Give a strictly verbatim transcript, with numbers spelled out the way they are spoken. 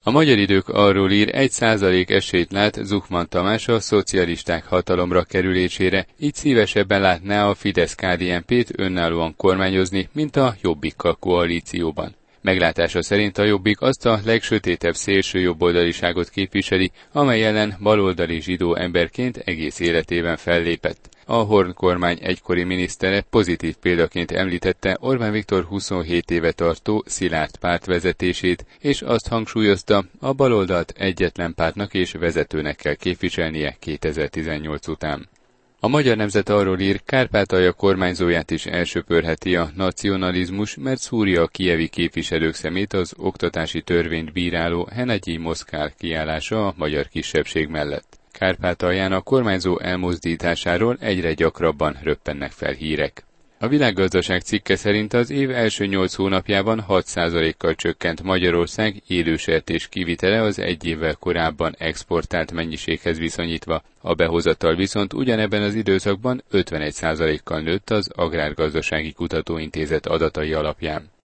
A Magyar Idők arról ír, egy százalék esélyt lát Zuchman Tamás a szocialisták hatalomra kerülésére, így szívesebben látná a Fidesz-ká dé en pét önállóan kormányozni, mint a Jobbikkal koalícióban. Meglátása szerint a Jobbik azt a legsötétebb szélső jobboldaliságot képviseli, amely ellen baloldali zsidó emberként egész életében fellépett. A Horn kormány egykori minisztere pozitív példaként említette Orbán Viktor huszonhét éve tartó szilárd pártvezetését, és azt hangsúlyozta, a baloldalt egyetlen pártnak és vezetőnek kell képviselnie kétezer-tizennyolc után. A Magyar Nemzet arról ír, Kárpátalja kormányzóját is elsöpörheti a nacionalizmus, mert szúrja a kijevi képviselők szemét az oktatási törvényt bíráló Henegyi Moszkál kiállása a magyar kisebbség mellett. Kárpátalján a kormányzó elmozdításáról egyre gyakrabban röppennek fel hírek. A Világgazdaság cikke szerint az év első nyolc hónapjában hat százalékkal csökkent Magyarország élősertés kivitele az egy évvel korábban exportált mennyiséghez viszonyítva. A behozatal viszont ugyanebben az időszakban ötvenegy százalékkal nőtt az Agrárgazdasági Kutatóintézet adatai alapján.